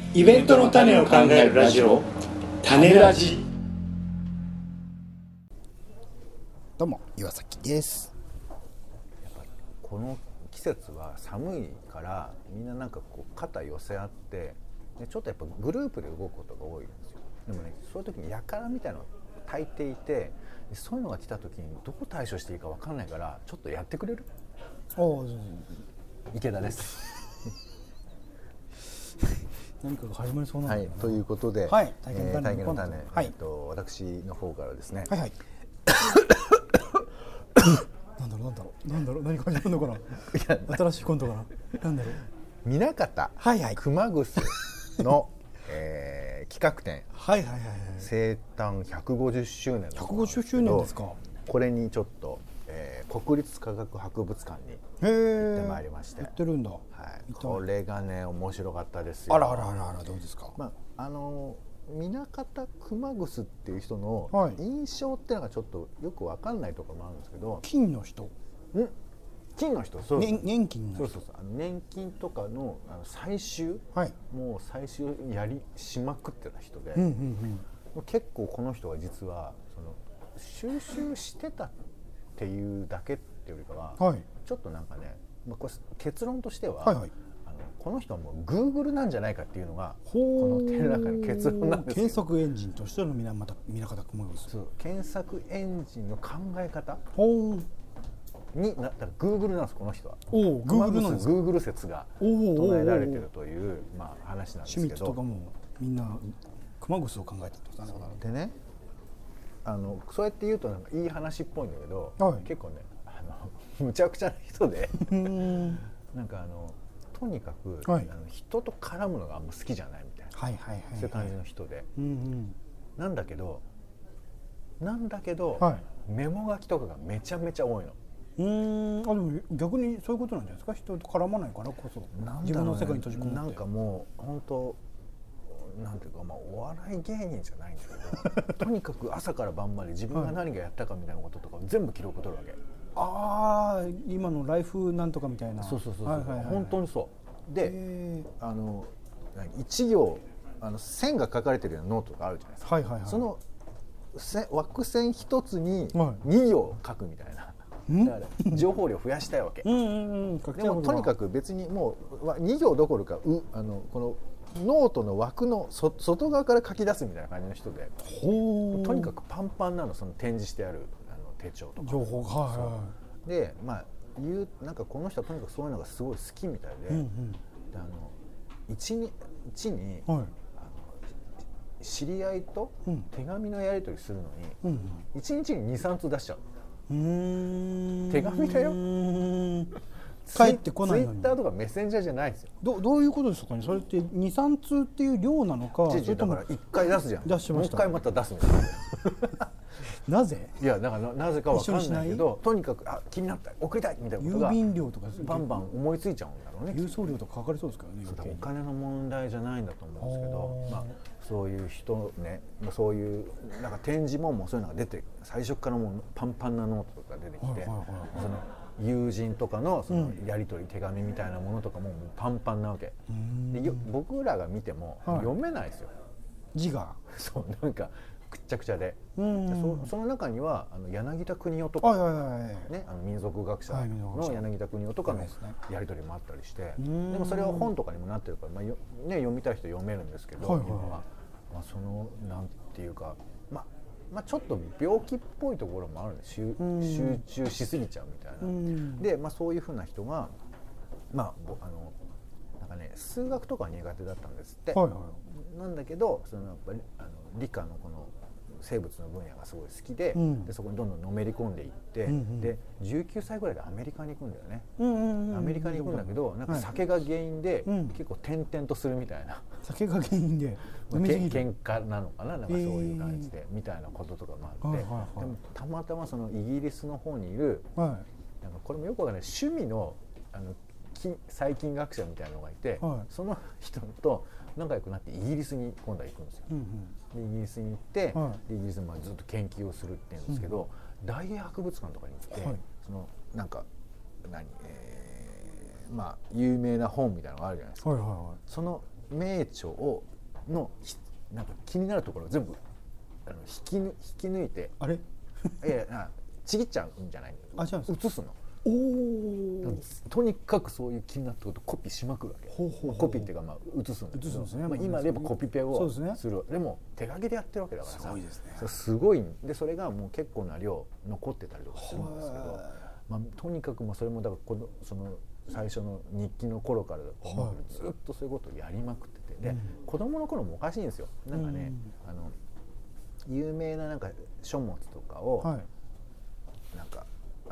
イベントの種を考えるラジオ、種ラジ。 どうも岩崎です。 やっぱりこの季節は寒いからみんななんかこう肩寄せ合ってでちょっとやっぱグループで動くことが多いんですよ。でもね、そういう時に輩みたいなのが大抵いて、そういうのが来た時にどう対処していいか分かんないからちょっとやってくれる？池田です何かが始まりそうなんだよな、 ということで、 はい、 体験の種、私の方からですね、 はいはいなんだろう何か始まるのかな新しいコントかな、なんだろう、 南方熊楠の、企画展、生誕150周年の 150周年ですか。 これにちょっと、国立科学博物館に行ってまいりまして、 行ってるんだ、 これがね面白かったですよ。 あらどうですか。 南方熊楠っていう人の印象っていうのがちょっとよく分かんないところもあるんですけど、 金の人、 そう年金の人、 そう年金とかの最終、もう最終やりしまくってた人で、結構この人は実はその収集してたっていうだけっていうよりかは、ちょっとなんかね、これ結論としては、この人はもう Google なんじゃないかっていうのがこの展覧会の結論なんですよ。 検索エンジンとしての南方熊楠、 検索エンジンの考え方になったら Google なんです。この人は Google なんですか。 Google 説が唱えられてるという、話なんですけど、 シュミットとかもみんな熊楠を考えたってことなんだでね、そうやって言うとなんかいい話っぽいんだけど、結構ねむちゃくちゃな人でなんかとにかく、人と絡むのがあんま好きじゃないみたいな、そういう感じの人で、なんだけど、メモ書きとかがめちゃめちゃ多いの。 でも逆にそういうことなんじゃないですか。人と絡まないからこそ自分の世界に閉じ込めて、 なんかもう本当なんていうか、お笑い芸人じゃないんだけどとにかく朝から晩まで自分が何がやったかみたいなこととかを全部記録取るわけ。 今のライフなんとかみたいな。 そう本当にそうで、一行線が書かれてるようなノートがあるじゃないですか。その枠線一つに2行書くみたいな、だから情報量増やしたいわけ。でもとにかく別にもう2行どころかこのノートの枠の外側から書き出すみたいな感じの人で、とにかくパンパンなの、その展示してある手帳とか情報が。 でなんかこの人はとにかくそういうのがすごい好きみたいで、一日に知り合いと手紙のやり取りするのに1日に 2,3 通出しちゃう。手紙だよ。 帰ってこないのに。 ツイッターとかメッセンジャーじゃないですよ。 どういうことですかね。それって 2,3 通っていう量なのか。 だから1回出すじゃん。 出しました。 もう1回また出すみたいななぜ？ いやだからなぜかわかんないけど、とにかく気になった送りたいみたいなことが郵便料とかバンバン思いついちゃうんだろうね。 郵送料とかかかりそうですからね。 お金の問題じゃないんだと思うんですけど、そういう人ね、そういうなんか展示ももうそういうのが出て、最初からもうパンパンなノートとか出てきて、その友人とかのそのやり取り、手紙みたいなものとかもパンパンなわけで、僕らが見ても読めないですよ、 字が。 そうなんかくっちゃくちゃで、その中には柳田国夫とか、民族学者の柳田国夫とかのやり取りもあったりして、でもそれは本とかにもなってるから、読みたい人読めるんですけど、今はそのなんていうか、ちょっと病気っぽいところもあるんです。集中しすぎちゃうみたいな。で、そういうふうな人がなんかね、数学とかは苦手だったんですって。なんだけどやっぱり理科のこの生物の分野がすごい好きで、そこにどんどんのめり込んでいって、で19歳ぐらいでアメリカに行くんだよね。アメリカに行くんだけど、なんか酒が原因で結構転々とするみたいな。 酒が原因で喧嘩なのかな、なんかそういう感じでみたいなこととかもあって、でもたまたまそのイギリスの方にいる、なんかこれもよくわかんない趣味の細菌学者みたいなのがいて、その人と仲良くなってイギリスに今度は行くんですよ。でイギリスに行って、イギリスでずっと研究をするって言うんですけど、大英博物館とかに行って、そのなんか有名な本みたいなのがあるじゃないですか。その名著をのなんか気になるところを全部引き抜いて、 あれいやちぎっちゃうんじゃないんだけど、写すの。とにかくそういう気になったことコピーしまくるわけ。コピーっていうかまあ写すんだけど、今で言えばコピペをする。でも手書きでやってるわけだからさ、すごいですね。すごいで、それがもう結構な量残ってたりとかするんですけど、まあとにかくそれもだからその最初の日記の頃からずっとそういうことをやりまくってて、で子供の頃もおかしいんですよ。なんかね、有名ななんか書物とかをなんか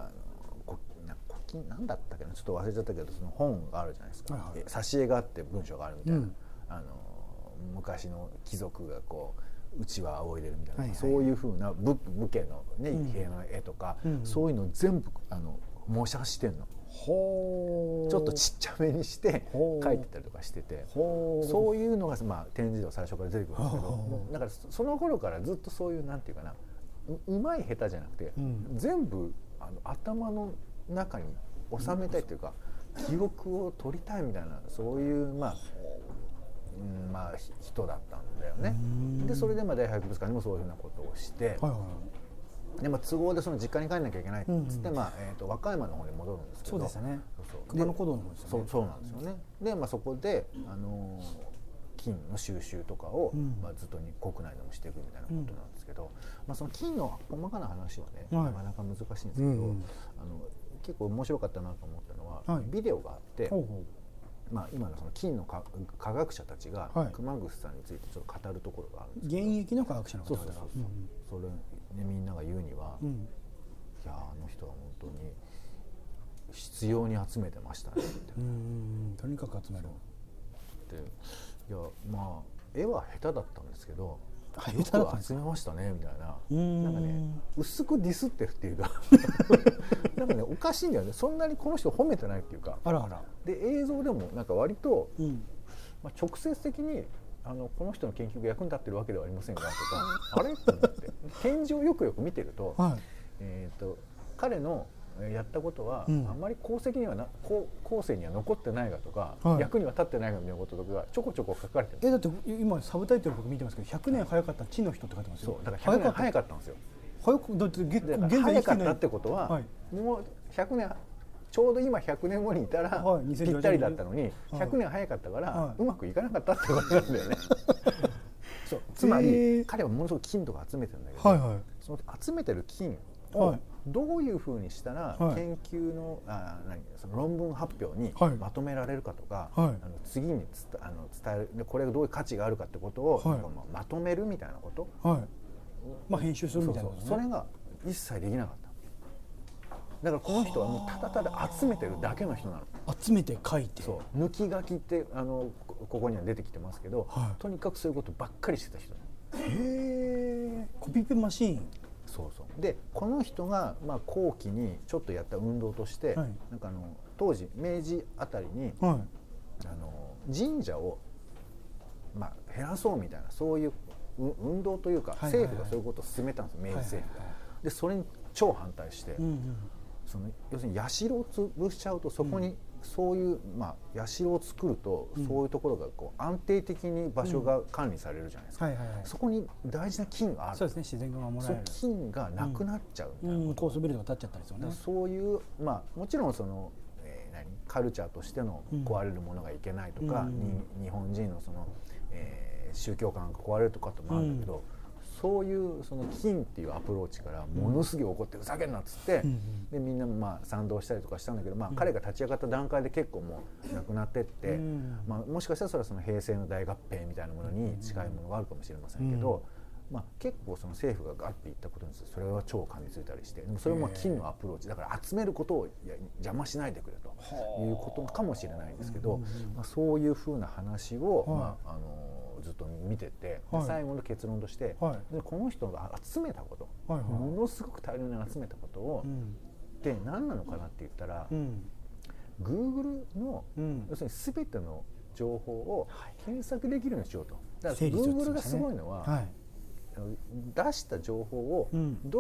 何だったっけな、ちょっと忘れちゃったけど、その本があるじゃないですか、挿絵があって文章があるみたいな、昔の貴族がこううちわ仰いでるみたいな、そういうふうな武家のね兵の絵とか、そういうのを全部模写してんの。ちょっとちっちゃめにして書いてたりとかしてて、そういうのがまあ展示では最初から出てくるんですけど、だからその頃からずっとそういうなんていうかな、うまい下手じゃなくて、全部頭の中に収めたいというか、記憶を取りたいみたいな、そういうまあ人だったんだよね。でそれで大博物館にもそういうふうなことをして、で都合でその実家に帰んなきゃいけないっつって和歌山の方に戻るんですけど、 そうですね、熊野古道の方ですよね。そうなんですよね。でそこで金の収集とかをずっと国内でもしていくみたいなことなんですけど、その金の細かな話はねなかなか難しいんですけど、結構面白かったなと思ったのは、ビデオがあって、今のその金の科学者たちが熊楠さんについてちょっと語るところがあるんですけど、現役の科学者の方が、 それね、みんなが言うには、いやあの人は本当に必要に集めてましたねって。 とにかく集める。 でいやまあ絵は下手だったんですけど、よく集めましたねみたいな、なんかね薄くディスってるっていうかなんかねおかしいんだよね。そんなにこの人褒めてないっていうか、で映像でもなんか割と、直接的にこの人の研究が役に立ってるわけではありませんがとかあれと思って展示をよく見てると、彼のやったことは、あんまり後世には残ってないがとか、役には立ってないがみたいなこととかがちょこちょこ書かれてる。 だって今サブタイトル僕見てますけど、100年早かった地の人って書いてますよ。 そうだから100年早かったんですよ。 だって現在早かったってことは、もう100年ちょうど今100年後にいたらぴったりだったのに、100年早かったからうまくいかなかったってことなんだよね。そうつまり彼はものすごく金とか集めてるんだけど、その集めてる金をどういうふうにしたら研究のその論文発表にまとめられるかとか、次に伝える、これがどういう価値があるかってことをまとめるみたいなこと、 編集するみたいな、 それが一切できなかった。だからこの人はもうただただ集めてるだけの人なの。 集めて書いて、 抜き書きってここには出てきてますけど、とにかくそういうことばっかりしてた人。 コピペマシーン。 そうでこの人が後期にちょっとやった運動として、なんか当時明治あたりに、神社を減らそうみたいな、そういう運動というか、政府がそういうことを進めたんですよ、明治政府が。でそれに超反対して、要するに社を潰しちゃうと、そこにそういう社を作ると、そういうところがこう安定的に場所が管理されるじゃないですか。そこに大事な金がある。 そうですね、自然が守られる。 その金がなくなっちゃうみたいな、 高層ビルが建っちゃったりするね。 そういうもちろんそのカルチャーとしての壊れるものがいけないとか、日本人のその宗教観が壊れるとかってもあるんだけど、そういうその金っていうアプローチからものすごい怒ってふざけんなっつって、でみんな賛同したりとかしたんだけど、彼が立ち上がった段階で結構もうなくなってって、もしかしたらそれはその平成の大合併みたいなものに近いものがあるかもしれませんけど、結構その政府がガッていったことについてそれは超噛みついたりして、でもそれも金のアプローチだから集めることを邪魔しないでくれということかもしれないんですけど、そういうふうな話をずっと見てて、最後の結論として、この人が集めたこと、ものすごく大量に集めたことを、で何なのかなって言ったら、Google の要するに全ての情報を検索できるようにしようと。だから Google がすごいのは、出した情報をどう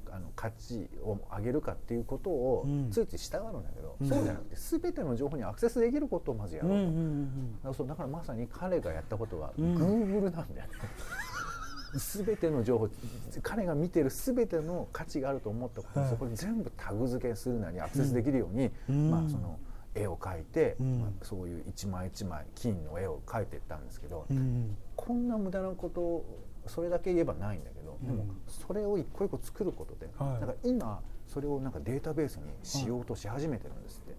価値を上げるかっていうことをついつい従うんだけど、そうじゃなくて全ての情報にアクセスできることをまずやろうと。だからまさに彼がやったことは Google なんだよね。全ての情報、彼が見てる全ての価値があると思ったことをそこに全部タグ付けするなりアクセスできるように、その絵を描いて、そういう一枚一枚金の絵を描いていったんですけど、こんな無駄なことをそれだけ言えばないんだけど、でもそれを一個一個作ることで、なんか今それをなんかデータベースにしようとし始めてるんですって。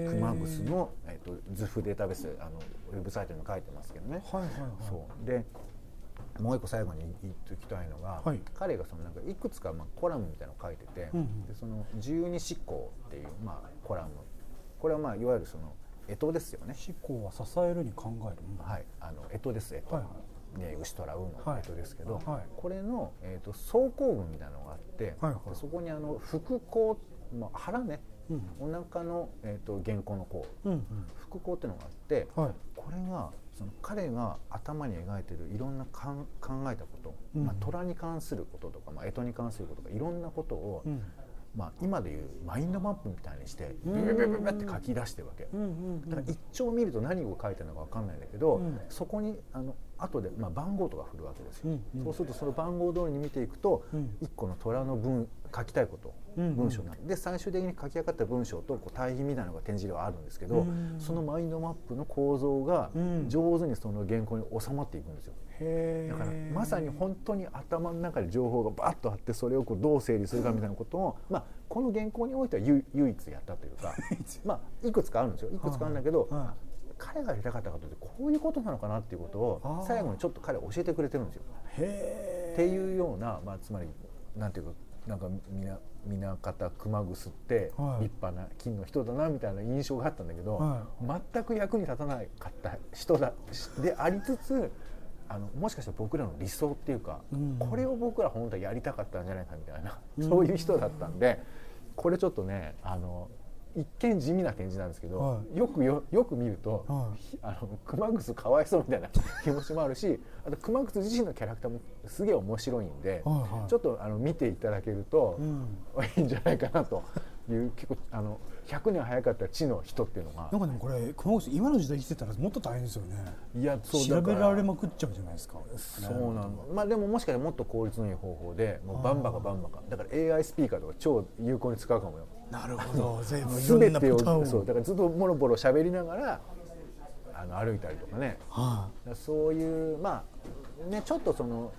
熊楠の図譜データベース、ウェブサイトにも書いてますけどね。そうでもう一個最後に言っておきたいのが、彼がそのなんかいくつかコラムみたいなのを書いてて、でその自由に思考っていうコラム、これはいわゆるその干支ですよね。 思考は支えるに考える。 はい、干支です。干支、ね、牛虎運の干支ですけど、これの総項群みたいなのがあって、そこに腹項、腹ね、お腹の元寇の項、腹項っていうのがあって、これがその彼が頭に描いてるいろんな考えたこと、虎に関することとか、干支に関することとかいろんなことを、今でいうマインドマップみたいにしてビビビビビって書き出してるわけ。だから一丁見ると何を書いてるのか分かんないんだけど、そこに後で番号とか振るわけですよ。そうするとその番号通りに見ていくと、一個の虎の書きたいこと文章なんで、最終的に書き上がった文章と対比みたいなのが展示があるんですけど、そのマインドマップの構造が上手にその原稿に収まっていくんですよ。だからまさに本当に頭の中で情報がバッとあって、それをどう整理するかみたいなことを、この原稿においては唯一やったというかいくつかあるんですよ。いくつかあるんだけど、彼がやりたかったことってこういうことなのかなっていうことを最後にちょっと彼は教えてくれてるんですよ。っていうような、つまりなんていうか、なんか南方熊楠って立派な金の人だなみたいな印象があったんだけど、全く役に立たなかった人でありつつ、もしかしたら僕らの理想っていうか、これを僕ら本当はやりたかったんじゃないかみたいな、そういう人だったんで、これちょっとね一見地味な展示なんですけど、よく見ると、熊楠かわいそうみたいな気持ちもあるし、あと熊楠自身のキャラクターもすげえ面白いんで、ちょっと見ていただけるといいんじゃないかなという、結構100年早かった知の人っていうのが、 なんかでもこれ熊楠今の時代生きてたらもっと大変ですよね。 いや、そう調べられまくっちゃうじゃないですか。 そうなの。でももしかしたらもっと効率のいい方法で、もうバンバカだから AI スピーカーとか超有効に使うかもよ。 なるほど。全てをそうだからずっとボロボロ喋りながら歩いたりとかね、そういうちょっとその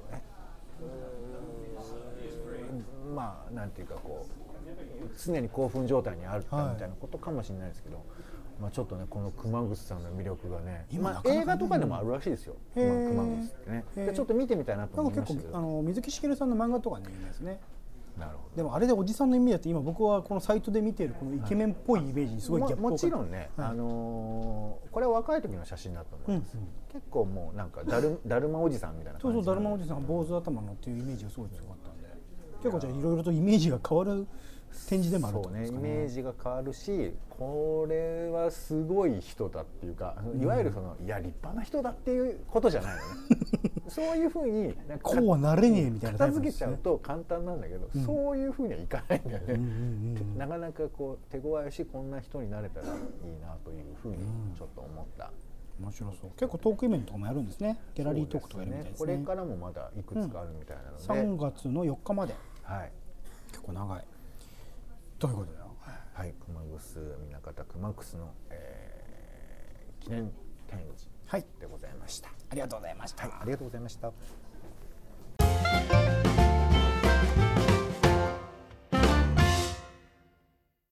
なんていうか常に興奮状態にあるみたいなことかもしれないですけど、ちょっとねこの熊楠さんの魅力がね、映画とかでもあるらしいですよ。熊楠ってね。でちょっと見てみたいなと思いましたけど。 水木しげるさんの漫画とかね有名ですね。 なるほど。 でもあれでおじさんのイメージだって、今僕はこのサイトで見ているこのイケメンっぽいイメージにすごいギャップをもちろんね、これは若い時の写真だと思います。結構もうなんかだるまおじさんみたいな感じ。 そうだるまおじさん坊主頭のっていうイメージがすごい強かったんで、結構じゃあいろいろとイメージが変わる展示でもあると思うんですかね。 イメージが変わるし、これはすごい人だっていうか、いわゆる立派な人だっていうことじゃないのね。そういうふうにこうはなれねえみたいな片付けちゃうと簡単なんだけど、そういうふうにはいかないんだよね。なかなか手強いし、こんな人になれたらいいなというふうにちょっと思った。 面白そう。結構トークイベントとかもやるんですね。ギャラリートークとかやるみたいですね。 これからもまだいくつかあるみたいなので、 3月の4日まで、結構長いということで、 熊楠南方熊楠の記念展示でございました。 ありがとうございました。 ありがとうございました。